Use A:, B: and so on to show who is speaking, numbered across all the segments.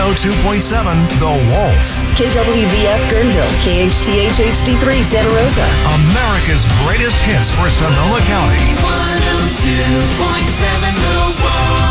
A: 102.7 The Wolf.
B: KWVF Guerneville, KHTH HD3 Santa Rosa.
A: America's greatest hits for Sonoma County.
C: 102.7 The Wolf.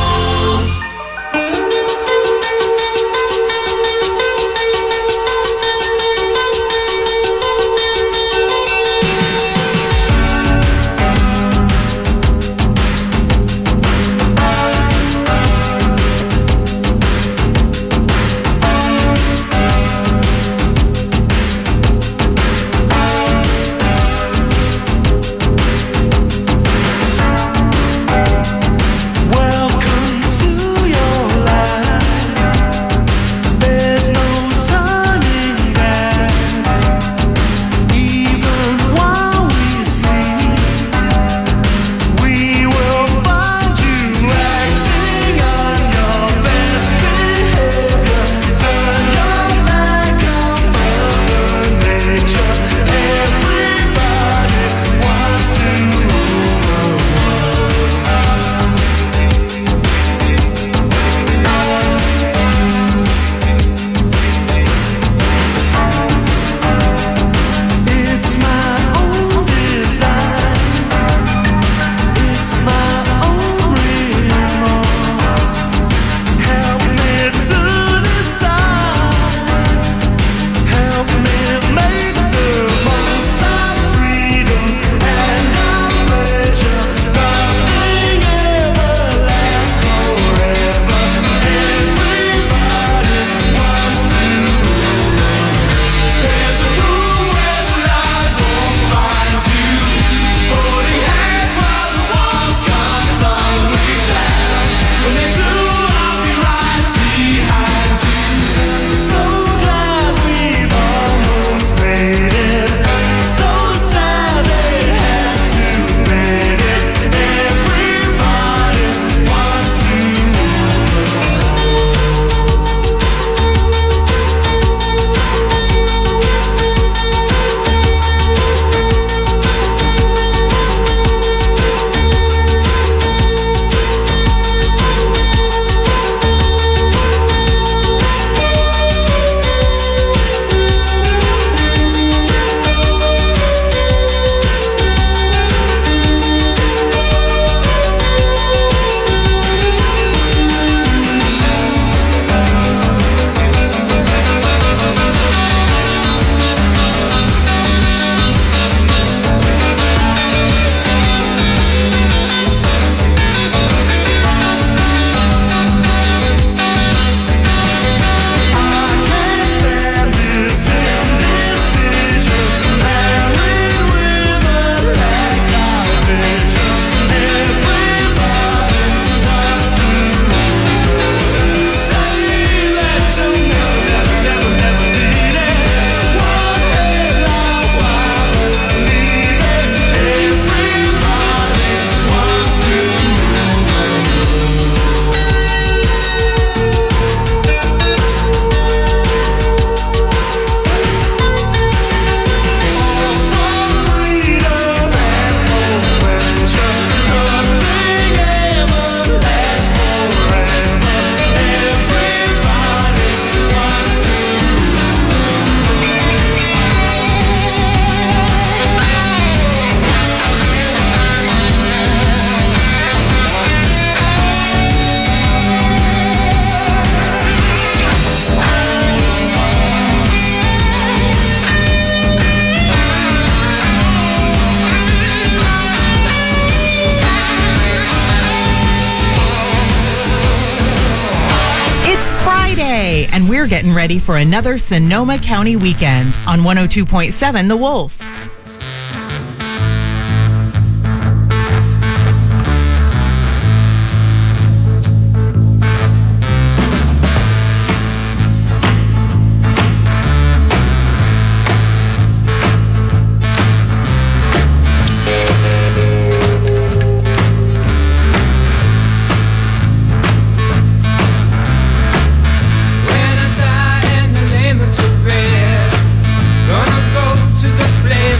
D: And we're getting ready for another Sonoma County weekend on 102.7 The Wolf.
C: When I die and the limits of rest, gonna go to the place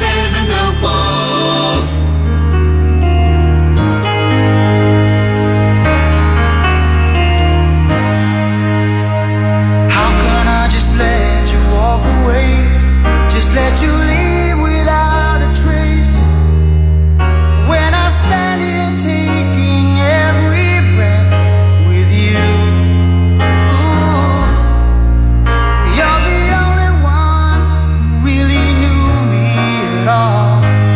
C: 102.7 The Wolf.
E: How can I just let you walk away? Just let you leave without a trace. When I stand here taking every breath with you. Ooh, you're the only one who really knew me at all.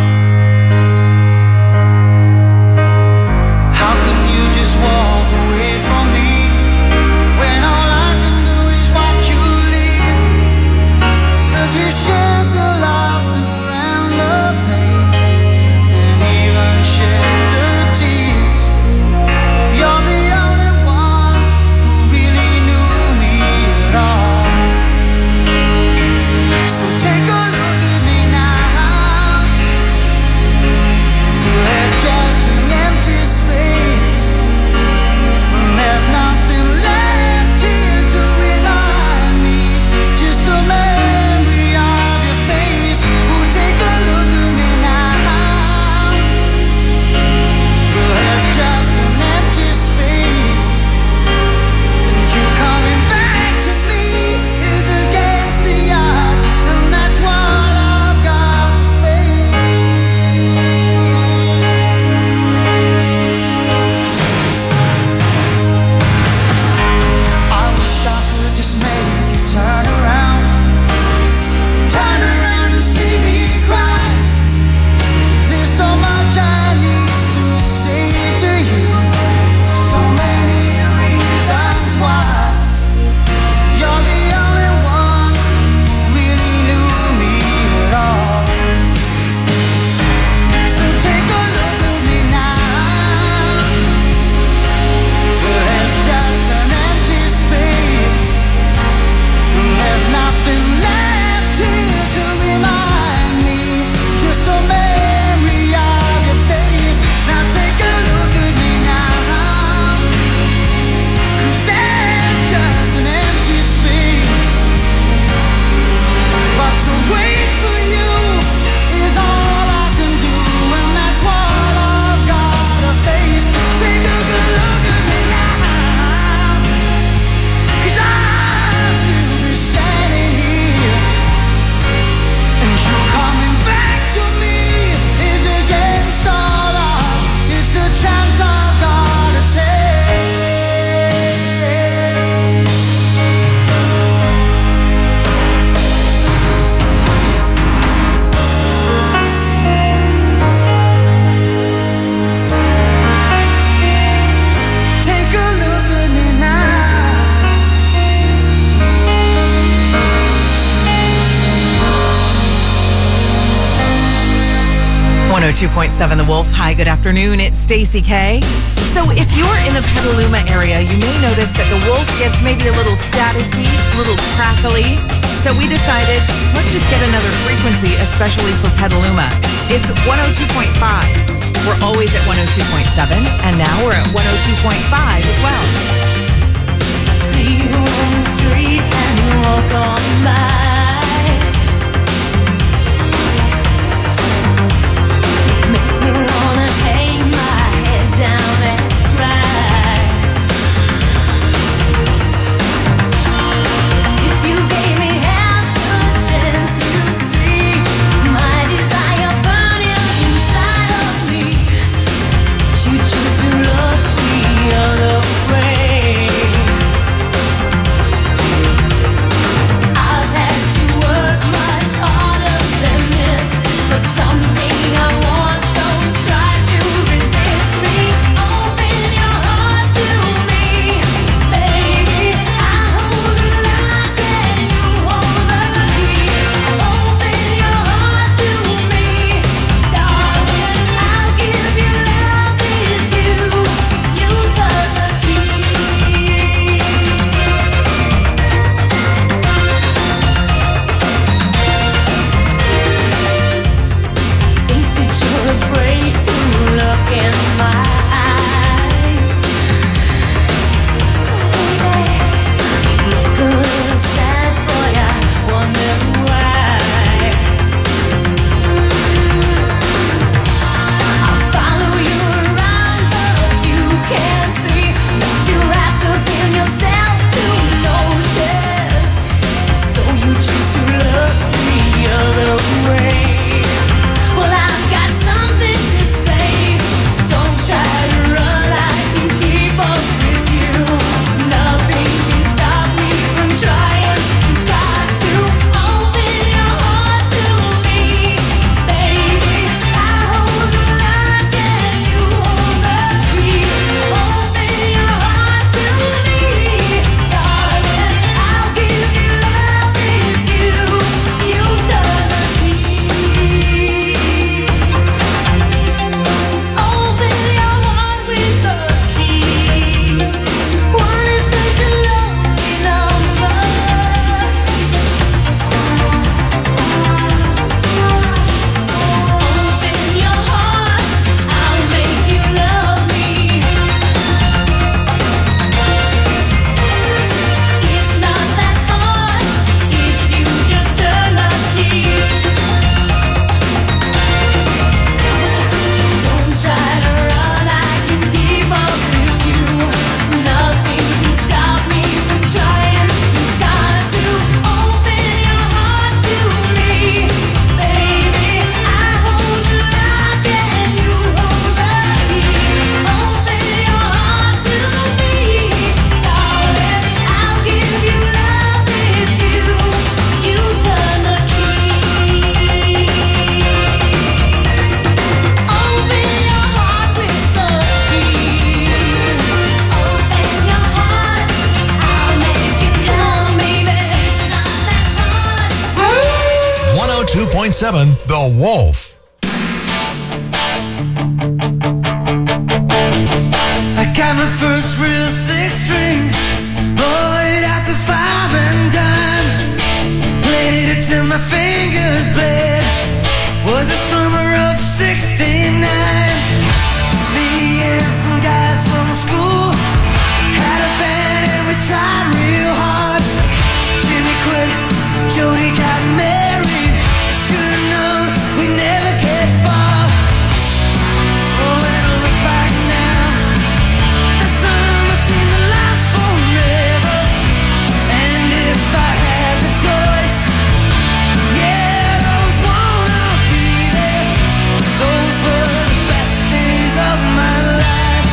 E: How can you just walk away from me when all I can do is watch you leave? 'Cause we shared the laughter and the pain, and even shared the tears. You're the only one who really knew me at all. So take a look at me now. There's just an empty space. There's nothing left here to remind me. Just the memory of your face. Oh, take a look at me now. There's just an empty space. And you coming back to me is against the odds. And that's what I've got to face. I wish I could just make you turn around and see me cry. There's so much I need to say to you, so many reasons why. You're the only one who really knew me at all. So take a look at me now. There's just an empty space. There's nothing left here to remind me. Just a memory of your face. Now take a look at me now. 'Cause there's just an empty space. But to wait for you is all I can do, and that's what I've got to face. Take a good look at me now. 'Cause I'll still be standing here, and you coming back to me is against all odds. It's the chance I've got to take. Take a look at me now.
D: 102.7 The Wolf. Hi, good afternoon. It's Stacey K. So if you're in the Petaluma area, you may notice that the Wolf gets maybe a little staticky, a little crackly. So we decided, let's just get another frequency, especially for Petaluma. It's 102.5. We're always at 102.7, and now we're at 102.5 as well.
C: See you on the street and you walk on by. Make me wanna hang my head down and cry. If you gave me half a chance, you'd see my desire burning inside of me. You choose to look the other way. I've had
A: 101.7 The Wolf.
E: I got my first real six-string, bought it at the 5 and dime. Played it till my fingers bled. Was the summer of '69. Me and some guys from school had a band and we tried real hard. Jimmy quit, Jody got married. Should've known we never get far. Oh, when I look back now, the summer seemed to last forever. And if I had the choice, yeah, those wanna be there. Those were the best days of my life.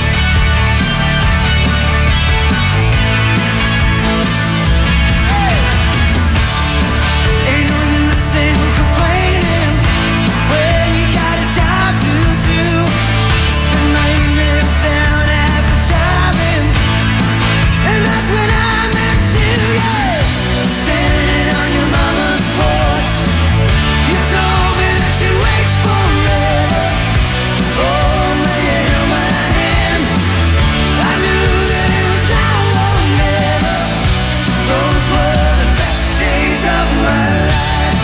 E: Ain't no use in complaining when you got a job to do. Spend my evenings down at the drive-in, and that's when I met you, yeah. Standing on your mama's porch, you told me that you'd wait forever. Oh, when you held my hand, I knew that it was now or never. Those were the best days of my life.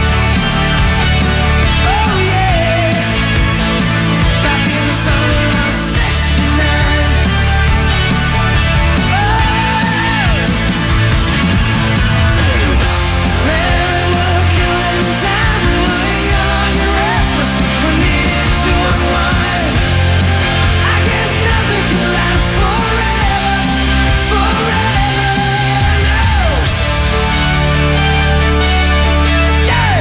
E: Oh yeah, back in the summer of '69. Man, we were killing time. We were young and restless. We needed to unwind. I guess nothing can last forever, forever, no. Yeah.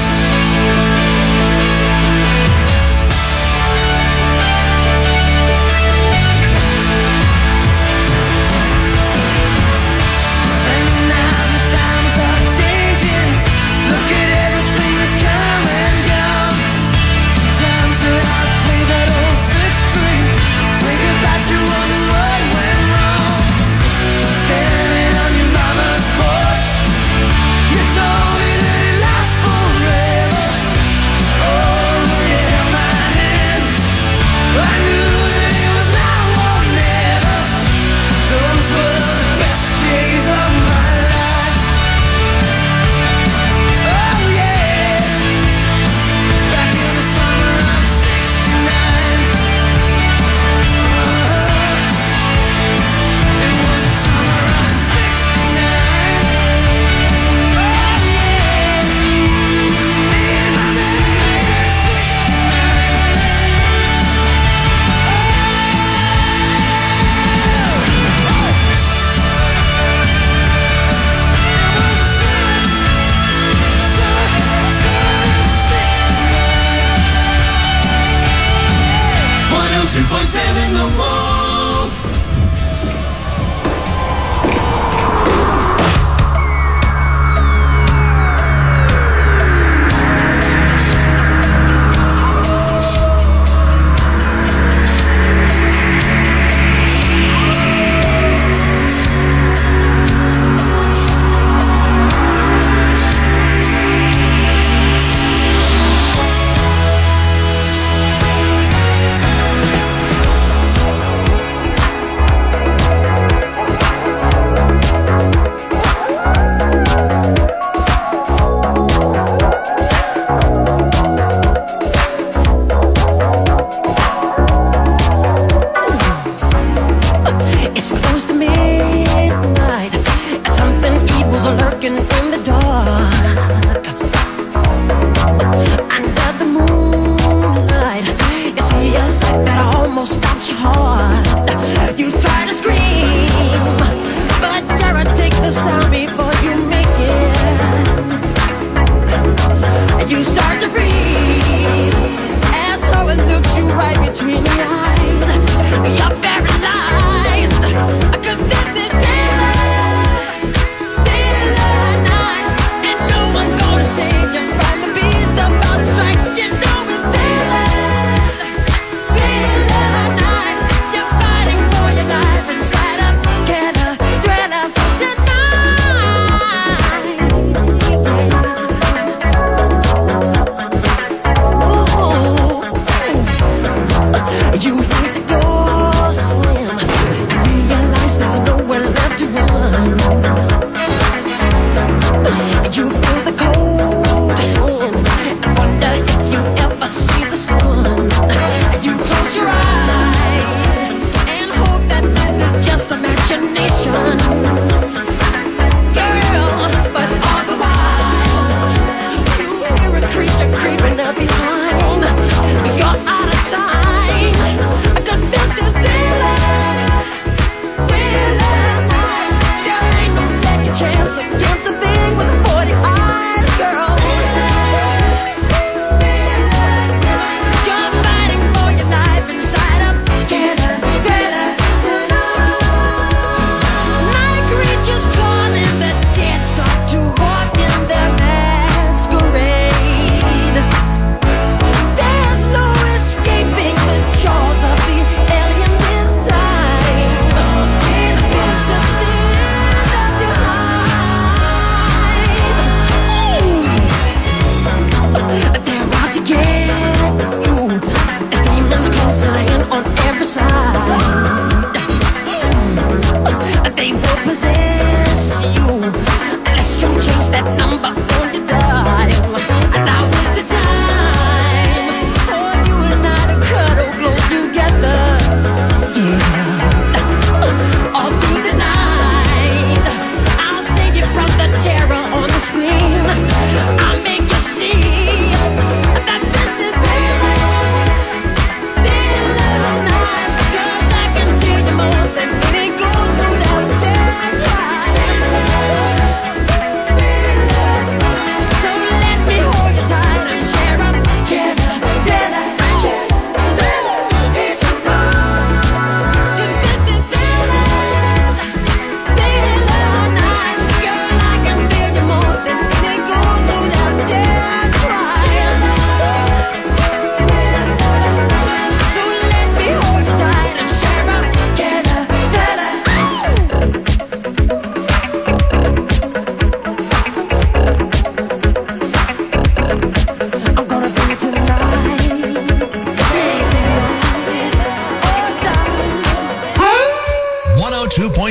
E: And now the times are changing. Look at everything that's come and gone. Sometimes that I play that old six-string, think about you, wonder what went wrong. Standing on your mama's porch, you told me that it lasts forever. Oh, when you held my hand, I knew that it was now or never. Those were the best days of my life. Oh yeah, back in the summer of '69. It was the summer of '69. Oh yeah, me and my baby at '69. 102.7 The Wolf.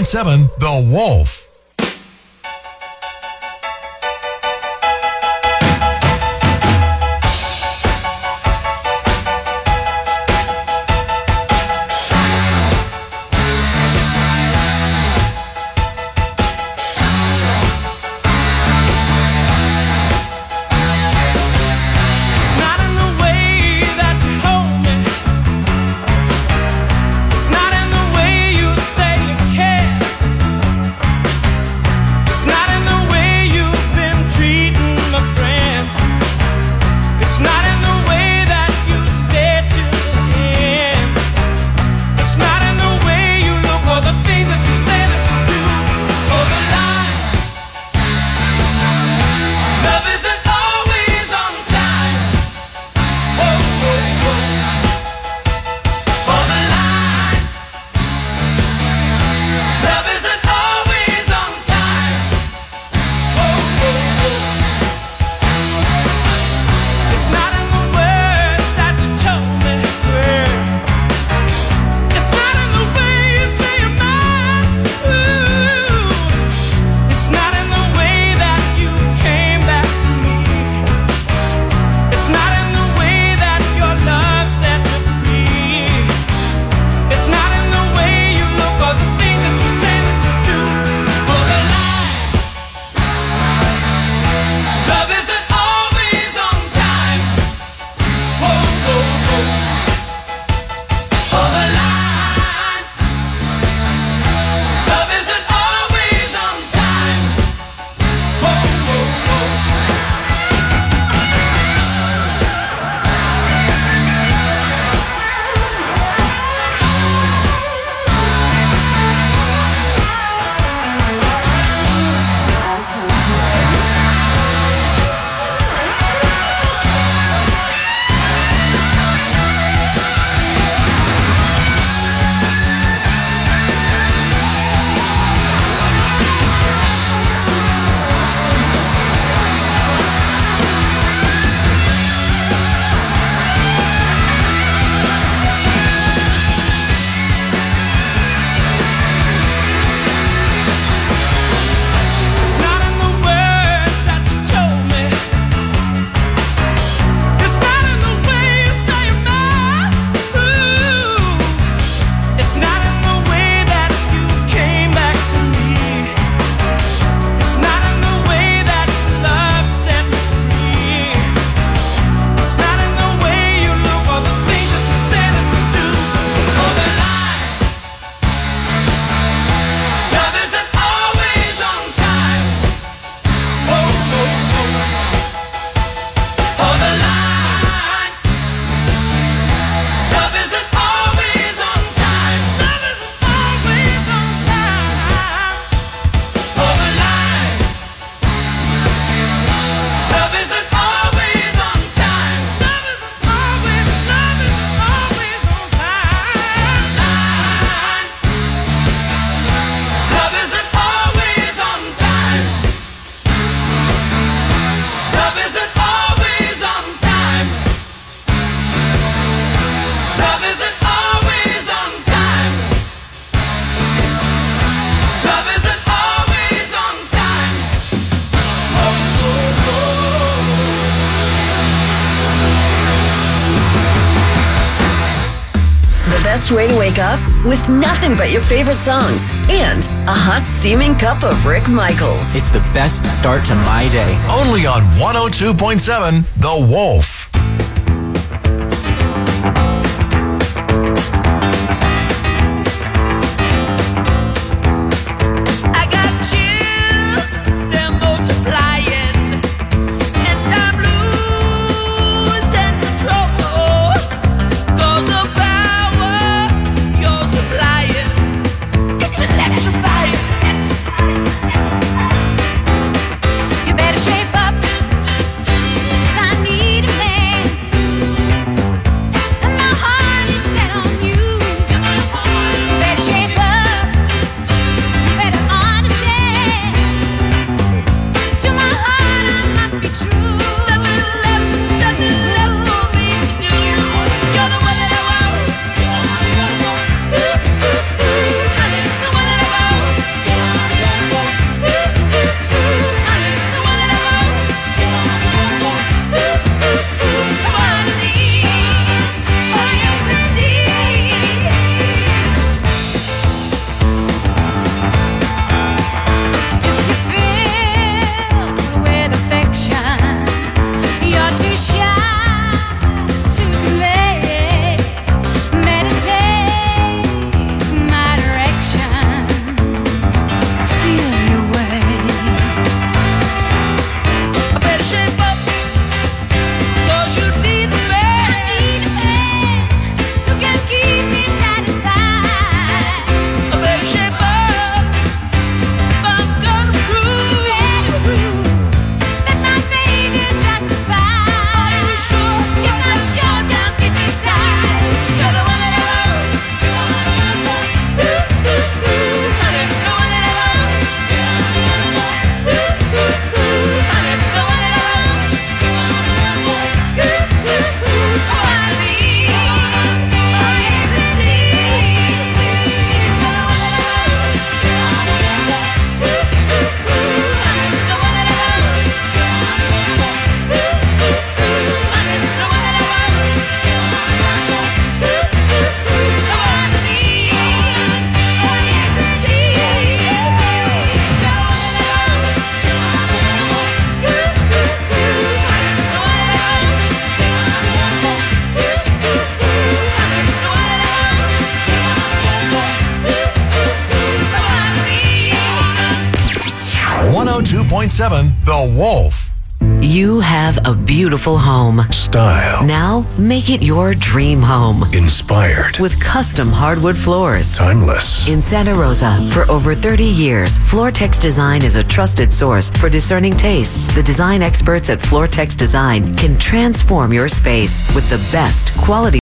A: 102.7 The Wolf.
B: best way to wake up with nothing but your favorite songs and a hot steaming cup of Rick Michaels.
F: It's the best start to my day.
A: Only on 102.7 The Wolf.
C: You better shape up, 'cause I need a man.
A: 101.7 The Wolf.
G: You have a beautiful home.
H: Style.
G: Now make it your dream home
H: Inspired.
G: with custom hardwood floors.
H: Timeless.
G: In Santa Rosa, for over 30 years, Floortex Design is a trusted source for discerning tastes. The design experts at Floortex Design can transform your space with the best quality